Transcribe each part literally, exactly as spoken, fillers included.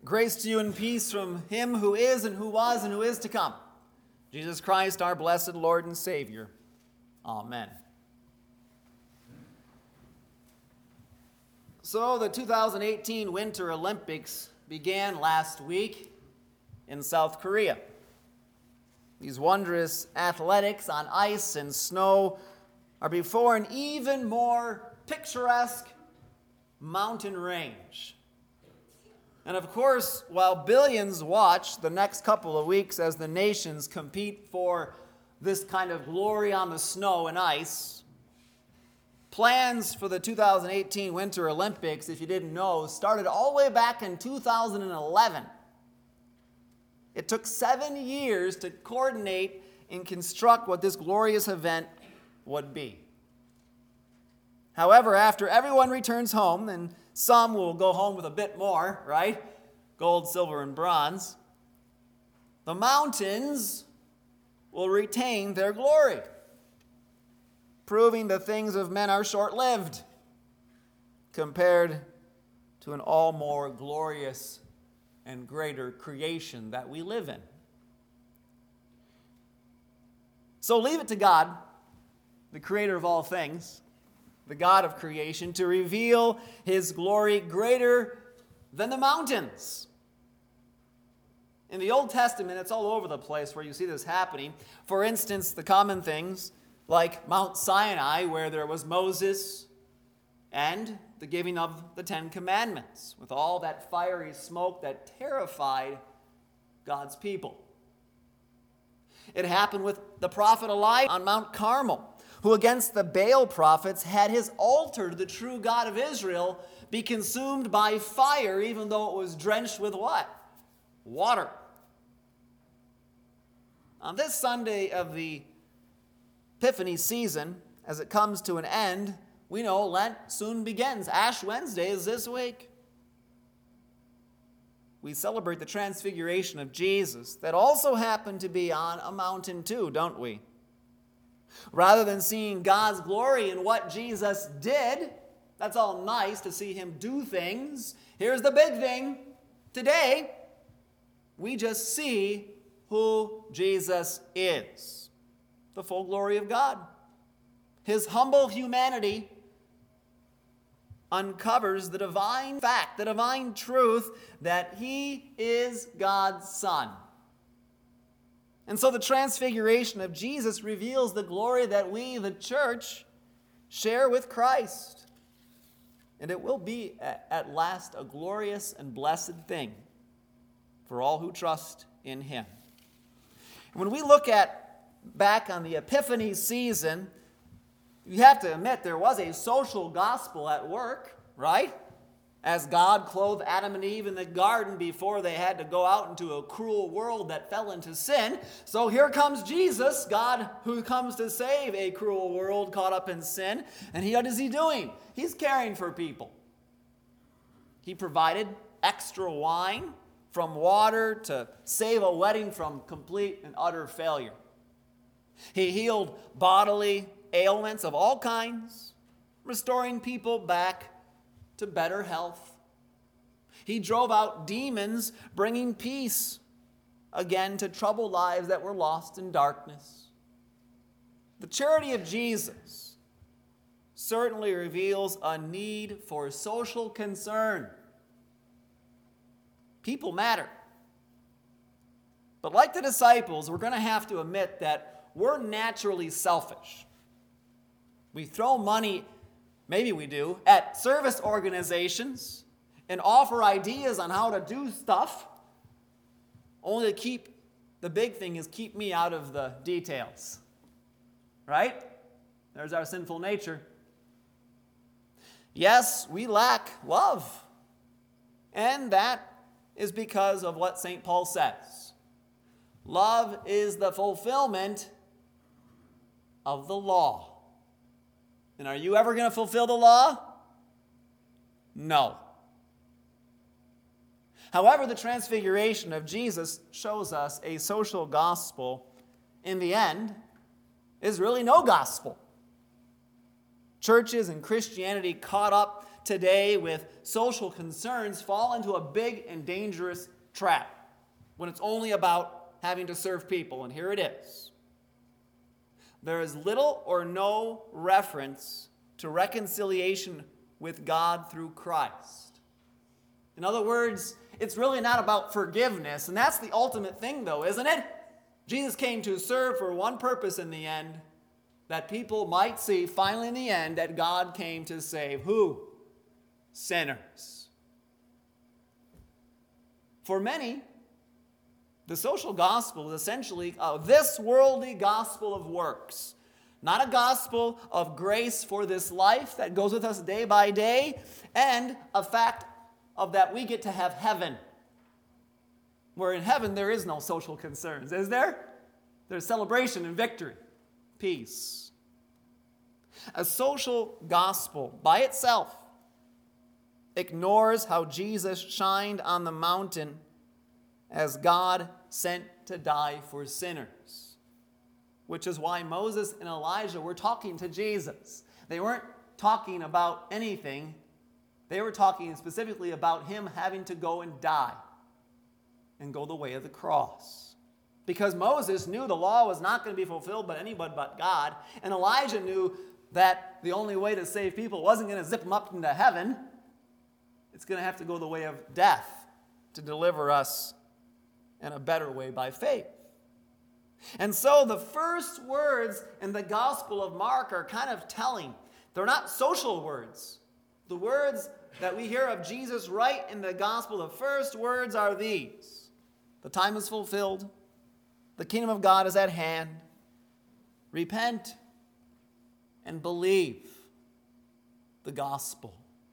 Grace to you and peace from him who is and who was and who is to come, Jesus Christ, our blessed Lord and Savior. Amen. So the two thousand eighteen Winter Olympics began last week in South Korea. These wondrous athletics on ice and snow are before an even more picturesque mountain range. And of course, while billions watch the next couple of weeks as the nations compete for this kind of glory on the snow and ice, plans for the two thousand eighteen Winter Olympics, if you didn't know, started all the way back in two thousand eleven. It took seven years to coordinate and construct what this glorious event would be. However, after everyone returns home, and some will go home with a bit more, right? Gold, silver, and bronze. The mountains will retain their glory, proving the things of men are short-lived compared to an all more glorious and greater creation that we live in. So leave it to God, the creator of all things, the God of creation, to reveal his glory greater than the mountains. In the Old Testament, it's all over the place where you see this happening. For instance, the common things like Mount Sinai, where there was Moses and the giving of the Ten Commandments, with all that fiery smoke that terrified God's people. It happened with the prophet Elijah on Mount Carmel, who against the Baal prophets had his altar to the true God of Israel be consumed by fire, even though it was drenched with what? Water. On this Sunday of the Epiphany season, as it comes to an end, we know Lent soon begins. Ash Wednesday is this week. We celebrate the transfiguration of Jesus that also happened to be on a mountain too, don't we? Rather than seeing God's glory in what Jesus did, that's all nice to see him do things. Here's the big thing. Today, we just see who Jesus is. The full glory of God. His humble humanity uncovers the divine fact, the divine truth that he is God's Son. And so the transfiguration of Jesus reveals the glory that we, the church, share with Christ. And it will be at last a glorious and blessed thing for all who trust in him. When we look at back on the Epiphany season, you have to admit there was a social gospel at work, right? As God clothed Adam and Eve in the garden before they had to go out into a cruel world that fell into sin. So here comes Jesus, God who comes to save a cruel world caught up in sin. And he, what is he doing? He's caring for people. He provided extra wine from water to save a wedding from complete and utter failure. He healed bodily ailments of all kinds, restoring people back to better health. He drove out demons, bringing peace again to troubled lives that were lost in darkness. The charity of Jesus certainly reveals a need for social concern. People matter. But like the disciples, we're going to have to admit that we're naturally selfish. We throw money, maybe we do, at service organizations and offer ideas on how to do stuff, only to keep, the big thing is keep me out of the details. Right? There's our sinful nature. Yes, we lack love. And that is because of what Saint Paul says. Love is the fulfillment of the law. And are you ever going to fulfill the law? No. However, the transfiguration of Jesus shows us a social gospel, in the end, is really no gospel. Churches and Christianity caught up today with social concerns fall into a big and dangerous trap when it's only about having to serve people. And here it is. There is little or no reference to reconciliation with God through Christ. In other words, it's really not about forgiveness. And that's the ultimate thing, though, isn't it? Jesus came to serve for one purpose in the end, that people might see finally in the end that God came to save who? Sinners. For many, the social gospel is essentially uh, this worldly gospel of works. Not a gospel of grace for this life that goes with us day by day, and a fact of that we get to have heaven. Where in heaven there is no social concerns, is there? There's celebration and victory, peace. A social gospel by itself ignores how Jesus shined on the mountain as God sent to die for sinners. Which is why Moses and Elijah were talking to Jesus. They weren't talking about anything. They were talking specifically about him having to go and die and go the way of the cross. Because Moses knew the law was not going to be fulfilled by anybody but God, and Elijah knew that the only way to save people wasn't going to zip them up into heaven. It's going to have to go the way of death to deliver us in a better way by faith. And so the first words in the Gospel of Mark are kind of telling. They're not social words. The words that we hear of Jesus right in the Gospel, the first words are these. The time is fulfilled. The kingdom of God is at hand. Repent and believe the gospel.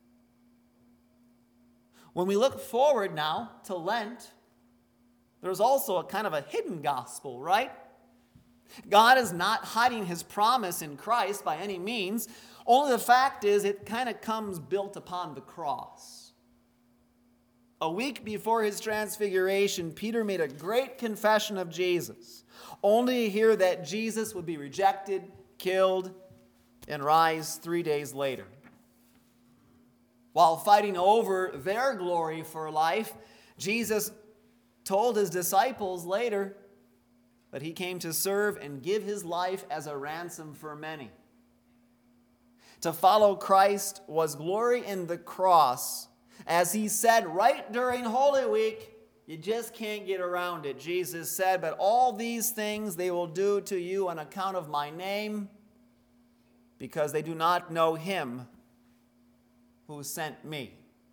When we look forward now to Lent, there's also a kind of a hidden gospel, right? God is not hiding his promise in Christ by any means. Only the fact is it kind of comes built upon the cross. A week before his transfiguration, Peter made a great confession of Jesus, only to hear that Jesus would be rejected, killed, and rise three days later. While fighting over their glory for life, Jesus told his disciples later that he came to serve and give his life as a ransom for many. To follow Christ was glory in the cross. As he said right during Holy Week, you just can't get around it. Jesus said, but all these things they will do to you on account of my name, because they do not know him who sent me.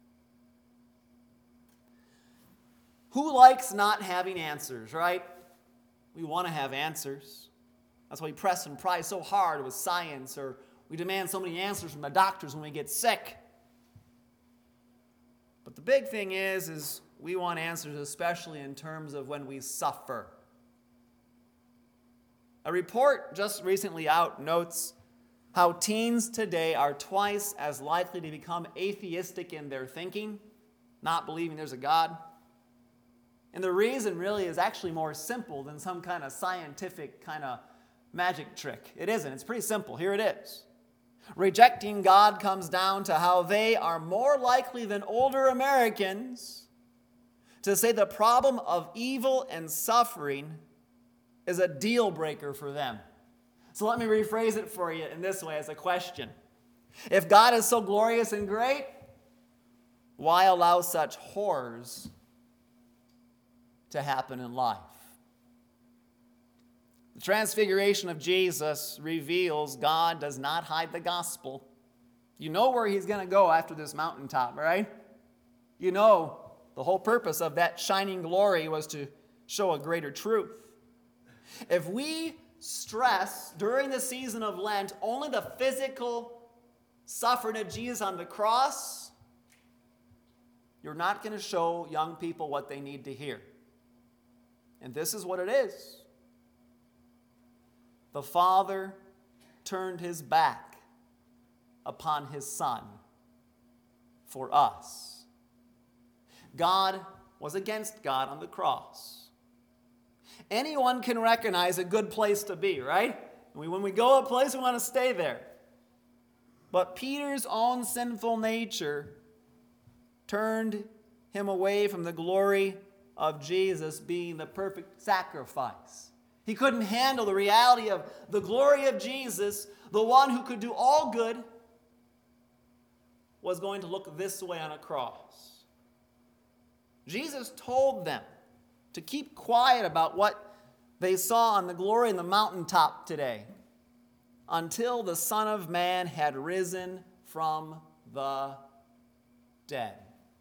Who likes not having answers, right? We want to have answers. That's why we press and pry so hard with science, or we demand so many answers from the doctors when we get sick. But the big thing is, is we want answers, especially in terms of when we suffer. A report just recently out notes how teens today are twice as likely to become atheistic in their thinking, not believing there's a God. And the reason really is actually more simple than some kind of scientific kind of magic trick. It isn't. It's pretty simple. Here it is. Rejecting God comes down to how they are more likely than older Americans to say the problem of evil and suffering is a deal breaker for them. So let me rephrase it for you in this way as a question. If God is so glorious and great, why allow such horrors to happen in life? The transfiguration of Jesus reveals God does not hide the gospel. You know where he's going to go after this mountaintop, right? You know the whole purpose of that shining glory was to show a greater truth. If we stress during the season of Lent only the physical suffering of Jesus on the cross, you're not going to show young people what they need to hear. And this is what it is. The Father turned his back upon his Son for us. God was against God on the cross. Anyone can recognize a good place to be, right? When we go to a place, we want to stay there. But Peter's own sinful nature turned him away from the glory of Jesus being the perfect sacrifice. He couldn't handle the reality of the glory of Jesus, the one who could do all good, was going to look this way on a cross. Jesus told them to keep quiet about what they saw on the glory in the mountaintop today until the Son of Man had risen from the dead.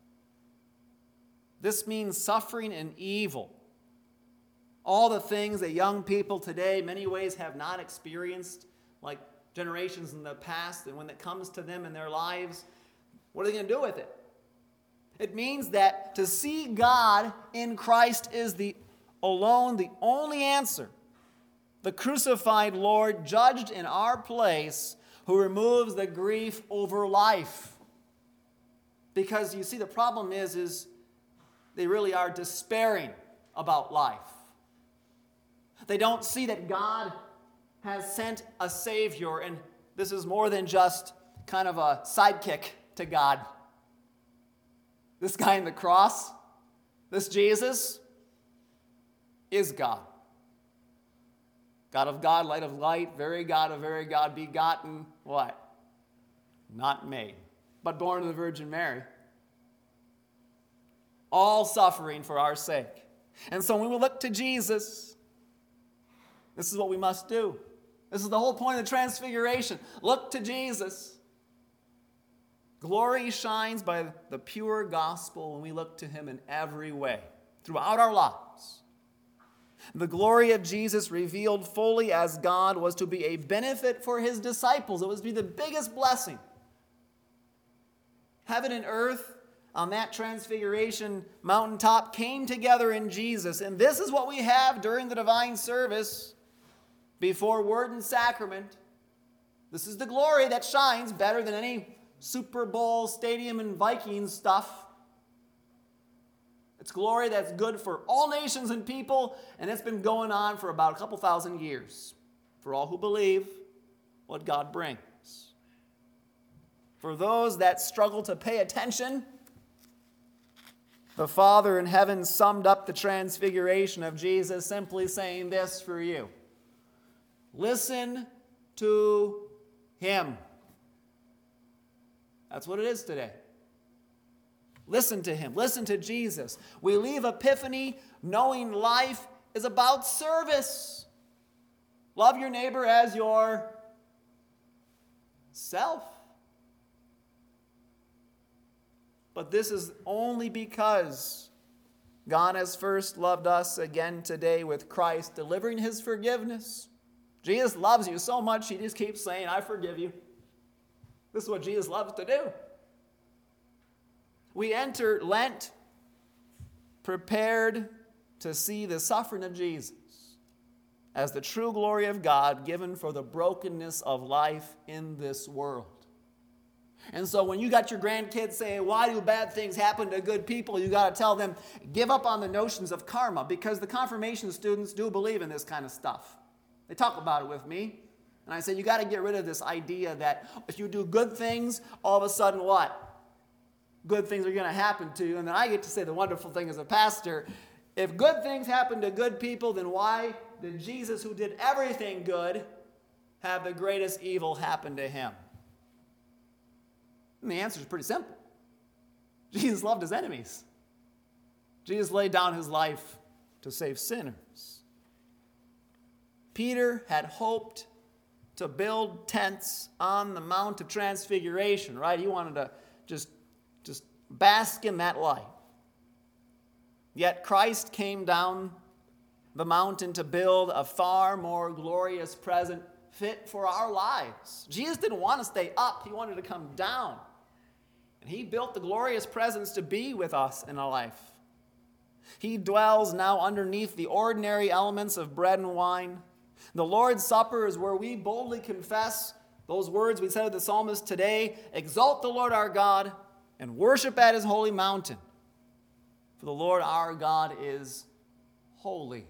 This means suffering and evil. All the things that young people today, in many ways, have not experienced, like generations in the past, and when it comes to them in their lives, what are they going to do with it? It means that to see God in Christ is the alone, the only answer. The crucified Lord, judged in our place, who removes the grief over life. Because you see, the problem is, is they really are despairing about life. They don't see that God has sent a Savior, and this is more than just kind of a sidekick to God. This guy on the cross, this Jesus, is God. God of God, light of light, very God of very God, begotten, what? Not made, but born of the Virgin Mary. All suffering for our sake. And so when we look to Jesus, this is what we must do. This is the whole point of the Transfiguration. Look to Jesus. Glory shines by the pure gospel when we look to him in every way, throughout our lives. The glory of Jesus revealed fully as God was to be a benefit for his disciples. It was to be the biggest blessing. Heaven and earth on that Transfiguration mountaintop came together in Jesus. And this is what we have during the divine service before word and sacrament. This is the glory that shines better than any Super Bowl, stadium, and Vikings stuff. It's glory that's good for all nations and people, and it's been going on for about a couple thousand years for all who believe what God brings. For those that struggle to pay attention, the Father in heaven summed up the Transfiguration of Jesus simply saying this for you: listen to him. That's what it is today. Listen to him. Listen to Jesus. We leave Epiphany knowing life is about service. Love your neighbor as yourself. But this is only because God has first loved us again today with Christ, delivering his forgiveness. Jesus loves you so much, he just keeps saying, I forgive you. This is what Jesus loves to do. We enter Lent prepared to see the suffering of Jesus as the true glory of God given for the brokenness of life in this world. And so when you got your grandkids saying, why do bad things happen to good people? You got to tell them, give up on the notions of karma, because the confirmation students do believe in this kind of stuff. They talk about it with me. And I say, you got to get rid of this idea that if you do good things, all of a sudden what? Good things are going to happen to you. And then I get to say the wonderful thing as a pastor, if good things happen to good people, then why did Jesus, who did everything good, have the greatest evil happen to him? And the answer is pretty simple. Jesus loved his enemies. Jesus laid down his life to save sinners. Peter had hoped to build tents on the Mount of Transfiguration, right? He wanted to just, just bask in that light. Yet Christ came down the mountain to build a far more glorious present fit for our lives. Jesus didn't want to stay up. He wanted to come down. And he built the glorious presence to be with us in our life. He dwells now underneath the ordinary elements of bread and wine. The Lord's Supper is where we boldly confess those words we said to the psalmist today: exalt the Lord our God and worship at his holy mountain. For the Lord our God is holy.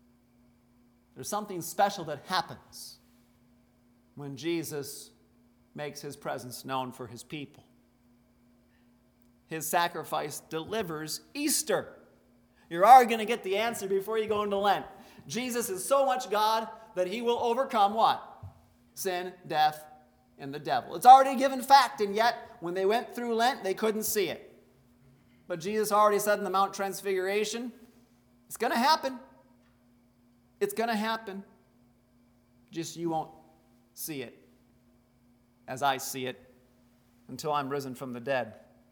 There's something special that happens when Jesus makes his presence known for his people. His sacrifice delivers Easter. You're already going to get the answer before you go into Lent. Jesus is so much God that he will overcome what? Sin, death, and the devil. It's already a given fact, and yet when they went through Lent, they couldn't see it. But Jesus already said in the Mount Transfiguration, it's going to happen. It's going to happen. Just you won't see it as I see it until I'm risen from the dead.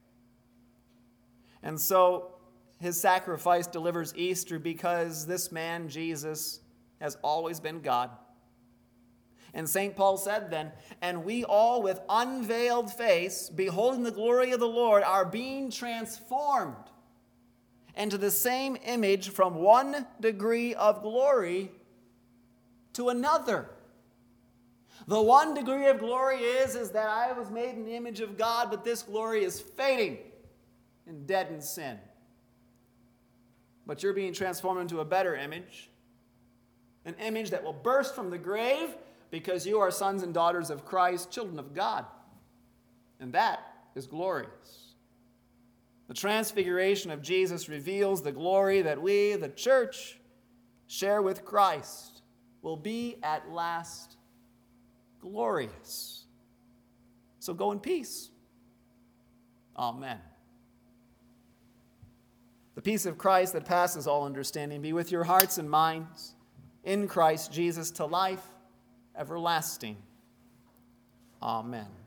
And so his sacrifice delivers Easter because this man, Jesus, has always been God. And Saint Paul said then, and we all with unveiled face, beholding the glory of the Lord, are being transformed into the same image from one degree of glory to another. The one degree of glory is, is that I was made in the image of God, but this glory is fading and dead in sin. But you're being transformed into a better image, an image that will burst from the grave because you are sons and daughters of Christ, children of God. And that is glorious. The transfiguration of Jesus reveals the glory that we, the church, share with Christ, will be at last glorious. So go in peace. Amen. The peace of Christ that passes all understanding be with your hearts and minds in Christ Jesus to life everlasting. Amen.